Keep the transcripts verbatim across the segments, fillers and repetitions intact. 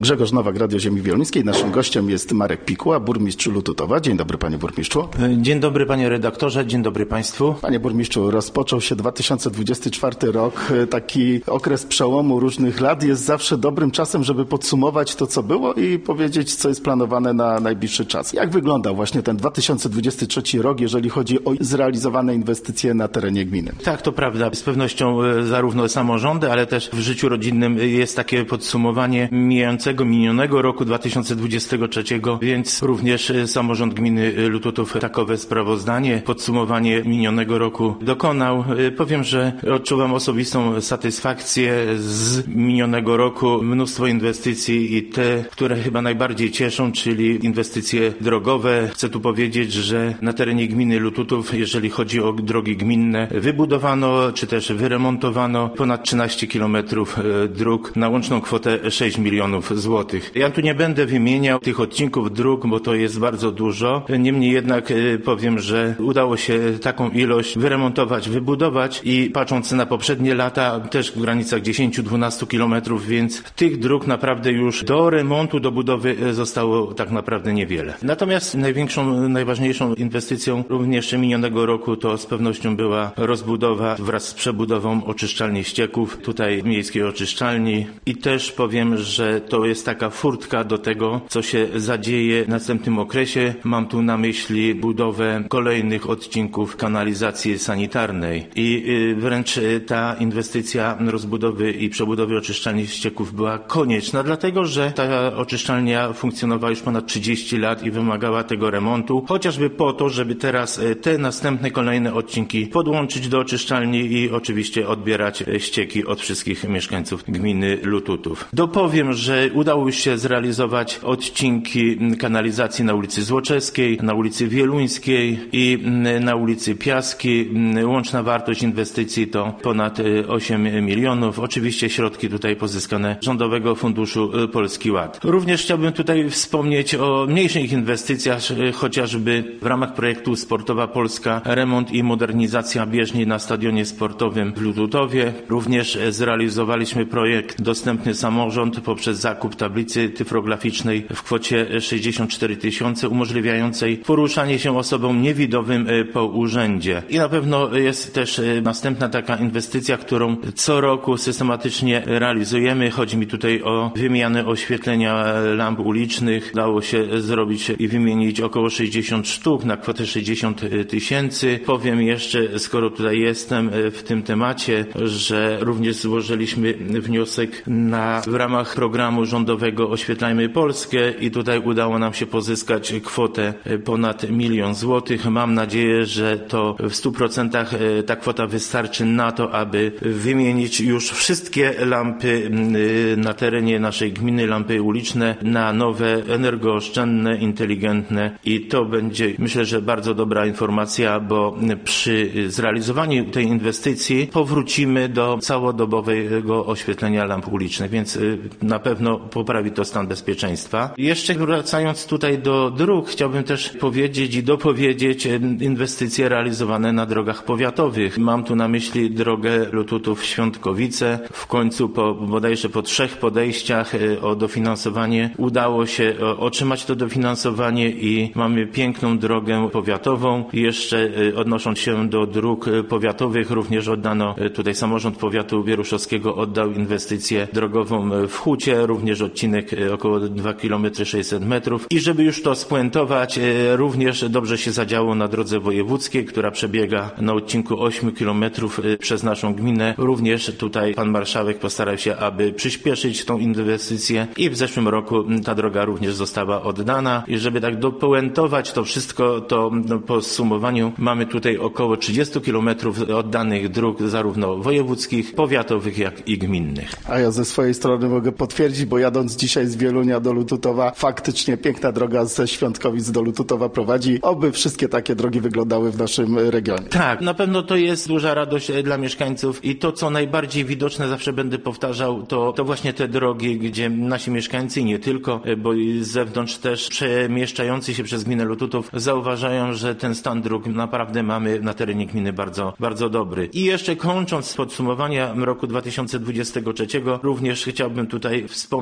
Grzegorz Nowak, Radio Ziemi Wieluńskiej. Naszym gościem jest Marek Pikuła, burmistrz Lututowa. Dzień dobry, panie burmistrzu. Dzień dobry, panie redaktorze, dzień dobry państwu. Panie burmistrzu, rozpoczął się dwa tysiące dwudziesty czwarty rok. Taki okres przełomu różnych lat jest zawsze dobrym czasem, żeby podsumować to, co było i powiedzieć, co jest planowane na najbliższy czas. Jak wyglądał właśnie ten dwa tysiące dwudziesty trzeci rok, jeżeli chodzi o zrealizowane inwestycje na terenie gminy? Tak, to prawda. Z pewnością zarówno samorządy, ale też w życiu rodzinnym jest takie podsumowanie mijającego minionego roku dwa tysiące dwudziestego trzeciego, więc również samorząd gminy Lututów takowe sprawozdanie, podsumowanie minionego roku dokonał. Powiem, że odczuwam osobistą satysfakcję z minionego roku. Mnóstwo inwestycji i te, które chyba najbardziej cieszą, czyli inwestycje drogowe. Chcę tu powiedzieć, że na terenie gminy Lututów, jeżeli chodzi o drogi gminne, wybudowano czy też wyremontowano ponad trzynaście kilometrów dróg na łączną kwotę sześć milionów złotych. Ja tu nie będę wymieniał tych odcinków dróg, bo to jest bardzo dużo. Niemniej jednak powiem, że udało się taką ilość wyremontować, wybudować i patrząc na poprzednie lata, też w granicach dziesięć do dwunastu kilometrów, więc tych dróg naprawdę już do remontu, do budowy zostało tak naprawdę niewiele. Natomiast największą, najważniejszą inwestycją również minionego roku to z pewnością była rozbudowa wraz z przebudową oczyszczalni ścieków, tutaj miejskiej oczyszczalni i też powiem, że to jest taka furtka do tego, co się zadzieje w następnym okresie. Mam tu na myśli budowę kolejnych odcinków kanalizacji sanitarnej i wręcz ta inwestycja rozbudowy i przebudowy oczyszczalni ścieków była konieczna, dlatego że ta oczyszczalnia funkcjonowała już ponad trzydzieści lat i wymagała tego remontu, chociażby po to, żeby teraz te następne kolejne odcinki podłączyć do oczyszczalni i oczywiście odbierać ścieki od wszystkich mieszkańców gminy Lututów. Dopowiem, że udało się zrealizować odcinki kanalizacji na ulicy Złoczeskiej, na ulicy Wieluńskiej i na ulicy Piaski. Łączna wartość inwestycji to ponad osiem milionów. Oczywiście środki tutaj pozyskane z Rządowego Funduszu Polski Ład. Również chciałbym tutaj wspomnieć o mniejszych inwestycjach, chociażby w ramach projektu Sportowa Polska remont i modernizacja bieżni na stadionie sportowym w Lututowie. Również zrealizowaliśmy projekt Dostępny Samorząd poprzez zakup tablicy tyfrograficznej w kwocie sześćdziesiąt cztery tysiące umożliwiającej poruszanie się osobom niewidowym po urzędzie. I na pewno jest też następna taka inwestycja, którą co roku systematycznie realizujemy. Chodzi mi tutaj o wymianę oświetlenia lamp ulicznych. Udało się zrobić i wymienić około sześćdziesiąt sztuk na kwotę sześćdziesiąt tysięcy. Powiem jeszcze, skoro tutaj jestem w tym temacie, że również złożyliśmy wniosek na w ramach programu rządowego Oświetlajmy Polskę i tutaj udało nam się pozyskać kwotę ponad milion złotych. Mam nadzieję, że to w stu procentach ta kwota wystarczy na to, aby wymienić już wszystkie lampy na terenie naszej gminy, lampy uliczne na nowe, energooszczędne, inteligentne i to będzie, myślę, że bardzo dobra informacja, bo przy zrealizowaniu tej inwestycji powrócimy do całodobowego oświetlenia lamp ulicznych, więc na pewno poprawi to stan bezpieczeństwa. Jeszcze wracając tutaj do dróg, chciałbym też powiedzieć i dopowiedzieć inwestycje realizowane na drogach powiatowych. Mam tu na myśli drogę Lututów-Świątkowice. W końcu po bodajże po trzech podejściach o dofinansowanie udało się otrzymać to dofinansowanie i mamy piękną drogę powiatową. Jeszcze odnosząc się do dróg powiatowych, również oddano tutaj samorząd powiatu wieruszowskiego oddał inwestycję drogową w Hucie, również odcinek około dwa kilometry sześćset metrów. I żeby już to spuentować, również dobrze się zadziało na drodze wojewódzkiej, która przebiega na odcinku ośmiu kilometrów przez naszą gminę. Również tutaj pan marszałek postarał się, aby przyspieszyć tą inwestycję i w zeszłym roku ta droga również została oddana. I żeby tak dopuentować to wszystko, to no, po zsumowaniu mamy tutaj około trzydziestu kilometrów oddanych dróg zarówno wojewódzkich, powiatowych, jak i gminnych. A ja ze swojej strony mogę potwierdzić, bo jadąc dzisiaj z Wielunia do Lututowa, faktycznie piękna droga ze Świątkowic do Lututowa prowadzi. Oby wszystkie takie drogi wyglądały w naszym regionie. Tak, na pewno to jest duża radość dla mieszkańców i to, co najbardziej widoczne, zawsze będę powtarzał, to, to właśnie te drogi, gdzie nasi mieszkańcy i nie tylko, bo i z zewnątrz też przemieszczający się przez gminę Lututów zauważają, że ten stan dróg naprawdę mamy na terenie gminy bardzo, bardzo dobry. I jeszcze kończąc podsumowania roku dwa tysiące dwudziestego trzeciego, również chciałbym tutaj wspomnieć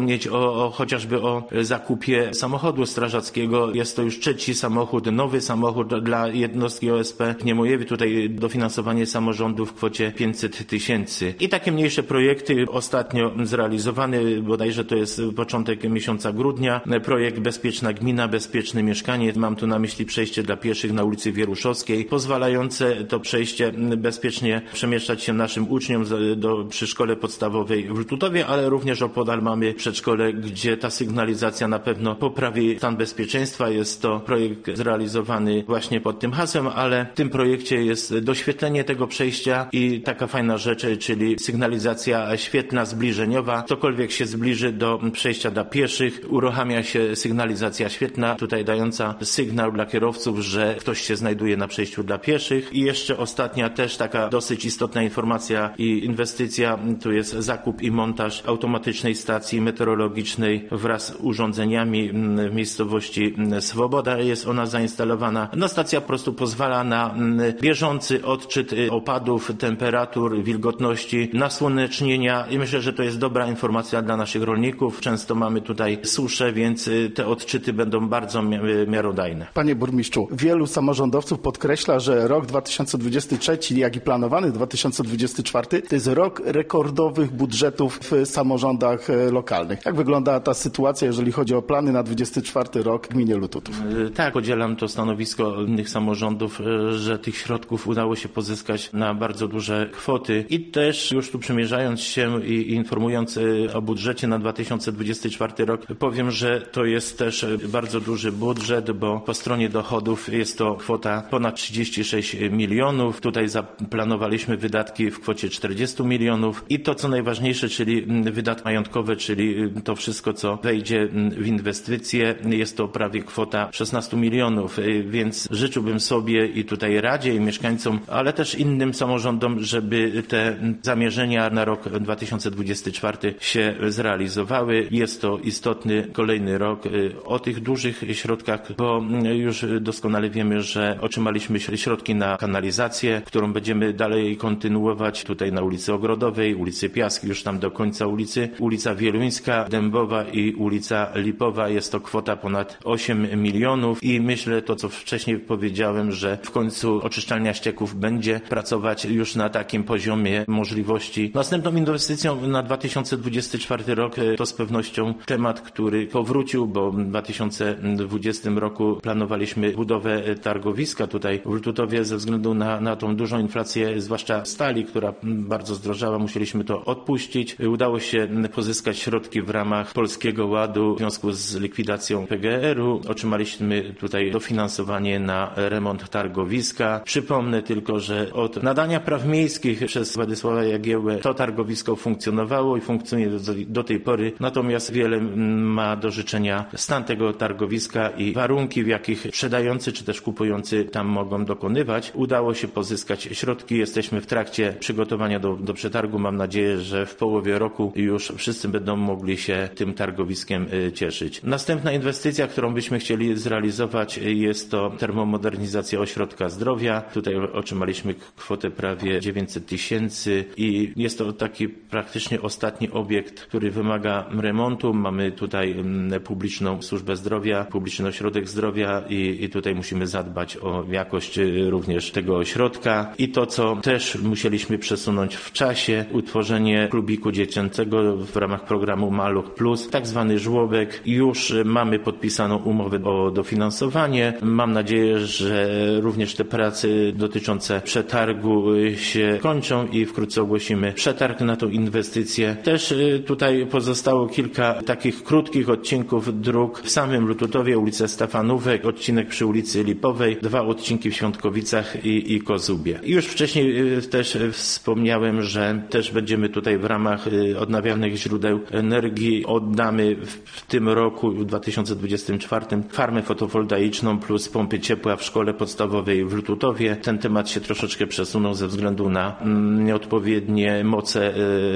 wspomnieć o, o chociażby o zakupie samochodu strażackiego. Jest to już trzeci samochód, nowy samochód dla jednostki O S P w Niemojewie. Tutaj dofinansowanie samorządu w kwocie pięćset tysięcy. I takie mniejsze projekty ostatnio zrealizowane, bodajże to jest początek miesiąca grudnia. Projekt Bezpieczna Gmina, Bezpieczne Mieszkanie. Mam tu na myśli przejście dla pieszych na ulicy Wieruszowskiej, pozwalające to przejście bezpiecznie przemieszczać się naszym uczniom do, przy szkole podstawowej w Lututowie, ale również opodal mamy przedszkole, gdzie ta sygnalizacja na pewno poprawi stan bezpieczeństwa. Jest to projekt zrealizowany właśnie pod tym hasłem, ale w tym projekcie jest doświetlenie tego przejścia i taka fajna rzecz, czyli sygnalizacja świetlna zbliżeniowa. Ktokolwiek się zbliży do przejścia dla pieszych, uruchamia się sygnalizacja świetlna, tutaj dająca sygnał dla kierowców, że ktoś się znajduje na przejściu dla pieszych. I jeszcze ostatnia też taka dosyć istotna informacja i inwestycja, tu jest zakup i montaż automatycznej stacji meteorologicznej wraz z urządzeniami w miejscowości Swoboda. Jest ona zainstalowana. No, stacja po prostu pozwala na bieżący odczyt opadów, temperatur, wilgotności, nasłonecznienia i myślę, że to jest dobra informacja dla naszych rolników. Często mamy tutaj susze, więc te odczyty będą bardzo miarodajne. Panie burmistrzu, wielu samorządowców podkreśla, że rok dwa tysiące dwudziesty trzeci, jak i planowany dwa tysiące dwudziesty czwarty, to jest rok rekordowych budżetów w samorządach lokalnych. Jak wygląda ta sytuacja, jeżeli chodzi o plany na dwudziesty czwarty rok w gminie Lututów? Tak, podzielam to stanowisko innych samorządów, że tych środków udało się pozyskać na bardzo duże kwoty i też już tu przymierzając się i informując o budżecie na dwa tysiące dwudziesty czwarty rok, powiem, że to jest też bardzo duży budżet, bo po stronie dochodów jest to kwota ponad trzydzieści sześć milionów. Tutaj zaplanowaliśmy wydatki w kwocie czterdzieści milionów i to co najważniejsze, czyli wydatki majątkowe, czyli to wszystko co wejdzie w inwestycje, jest to prawie kwota szesnaście milionów, więc życzyłbym sobie i tutaj Radzie i mieszkańcom, ale też innym samorządom, żeby te zamierzenia na rok dwa tysiące dwudziesty czwarty się zrealizowały. Jest to istotny kolejny rok o tych dużych środkach, bo już doskonale wiemy, że otrzymaliśmy środki na kanalizację, którą będziemy dalej kontynuować tutaj na ulicy Ogrodowej, ulicy Piaski, już tam do końca ulicy, ulica Wieluńska, Dębowa i ulica Lipowa. Jest to kwota ponad osiem milionów i myślę to, co wcześniej powiedziałem, że w końcu oczyszczalnia ścieków będzie pracować już na takim poziomie możliwości. Następną inwestycją na dwa tysiące dwudziesty czwarty rok to z pewnością temat, który powrócił, bo w dwa tysiące dwudziestym roku planowaliśmy budowę targowiska tutaj w Lututowie ze względu na, na tą dużą inflację, zwłaszcza stali, która bardzo zdrożała, musieliśmy to odpuścić. Udało się pozyskać środki w ramach Polskiego Ładu w związku z likwidacją P G R u. Otrzymaliśmy tutaj dofinansowanie na remont targowiska. Przypomnę tylko, że od nadania praw miejskich przez Władysława Jagiełłę to targowisko funkcjonowało i funkcjonuje do, do tej pory, natomiast wiele ma do życzenia stan tego targowiska i warunki, w jakich sprzedający czy też kupujący tam mogą dokonywać. Udało się pozyskać środki, jesteśmy w trakcie przygotowania do, do przetargu. Mam nadzieję, że w połowie roku już wszyscy będą mogli się tym targowiskiem cieszyć. Następna inwestycja, którą byśmy chcieli zrealizować, jest to termomodernizacja ośrodka zdrowia. Tutaj otrzymaliśmy kwotę prawie dziewięćset tysięcy i jest to taki praktycznie ostatni obiekt, który wymaga remontu. Mamy tutaj publiczną służbę zdrowia, publiczny ośrodek zdrowia i, i tutaj musimy zadbać o jakość również tego ośrodka. I to, co też musieliśmy przesunąć w czasie, utworzenie klubiku dziecięcego w ramach programu Maluch Plus, tak zwany żłobek. Już mamy podpisaną umowę o dofinansowanie. Mam nadzieję, że również te prace dotyczące przetargu się kończą i wkrótce ogłosimy przetarg na tą inwestycję. Też tutaj pozostało kilka takich krótkich odcinków dróg w samym Lututowie, ulica Stefanówek, odcinek przy ulicy Lipowej, dwa odcinki w Świątkowicach i, i Kozubie. I już wcześniej też wspomniałem, że też będziemy tutaj w ramach odnawialnych źródeł energii oddamy w tym roku, w dwa tysiące dwudziestym czwartym, farmę fotowoltaiczną plus pompy ciepła w szkole podstawowej w Lututowie. Ten temat się troszeczkę przesunął ze względu na nieodpowiednie moce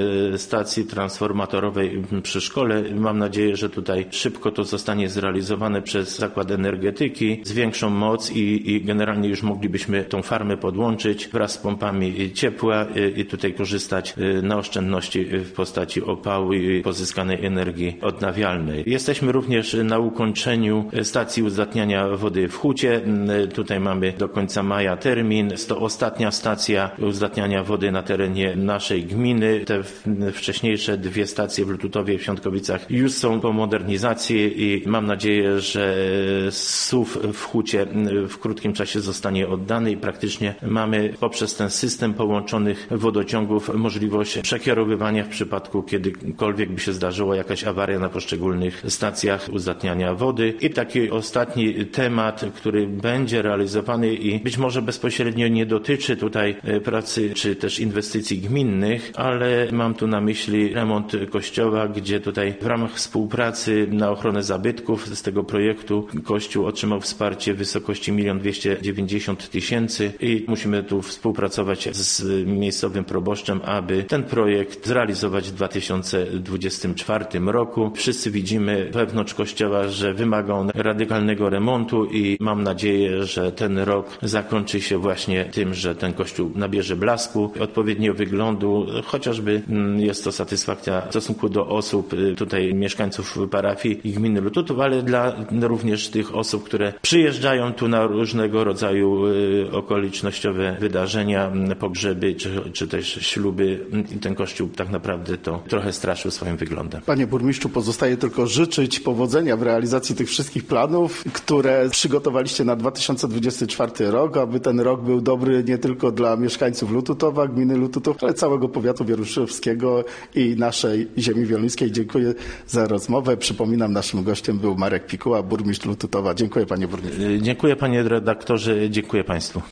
stacji transformatorowej przy szkole. Mam nadzieję, że tutaj szybko to zostanie zrealizowane przez Zakład Energetyki z większą moc i, i generalnie już moglibyśmy tą farmę podłączyć wraz z pompami ciepła i tutaj korzystać na oszczędności w postaci opału i pozyskanej pozyskanej energii odnawialnej. Jesteśmy również na ukończeniu stacji uzdatniania wody w Hucie. Tutaj mamy do końca maja termin. Jest to ostatnia stacja uzdatniania wody na terenie naszej gminy. Te wcześniejsze dwie stacje w Lututowie i w Świątkowicach już są po modernizacji i mam nadzieję, że S U W w Hucie w krótkim czasie zostanie oddany i praktycznie mamy poprzez ten system połączonych wodociągów możliwość przekierowywania w przypadku, kiedykolwiek by się zdarzyła jakaś awaria na poszczególnych stacjach uzdatniania wody. I taki ostatni temat, który będzie realizowany i być może bezpośrednio nie dotyczy tutaj pracy czy też inwestycji gminnych, ale mam tu na myśli remont kościoła, gdzie tutaj w ramach współpracy na ochronę zabytków z tego projektu Kościół otrzymał wsparcie w wysokości milion dwieście dziewięćdziesiąt tysięcy i musimy tu współpracować z miejscowym proboszczem, aby ten projekt zrealizować w dwa tysiące dwudziestym czwartym roku. Wszyscy widzimy wewnątrz kościoła, że wymaga on radykalnego remontu i mam nadzieję, że ten rok zakończy się właśnie tym, że ten kościół nabierze blasku, odpowiedniego wyglądu, chociażby jest to satysfakcja w stosunku do osób, tutaj mieszkańców parafii i gminy Lututów, ale dla również tych osób, które przyjeżdżają tu na różnego rodzaju okolicznościowe wydarzenia, pogrzeby czy, czy też śluby i ten kościół tak naprawdę to trochę straszył swoim wyglądem. Panie burmistrzu, pozostaje tylko życzyć powodzenia w realizacji tych wszystkich planów, które przygotowaliście na dwa tysiące dwudziesty czwarty rok, aby ten rok był dobry nie tylko dla mieszkańców Lututowa, gminy Lututów, ale całego powiatu wieruszowskiego i naszej ziemi wieluńskiej. Dziękuję za rozmowę. Przypominam, naszym gościem był Marek Pikuła, burmistrz Lututowa. Dziękuję panie burmistrzu. Dziękuję panie redaktorze, dziękuję państwu.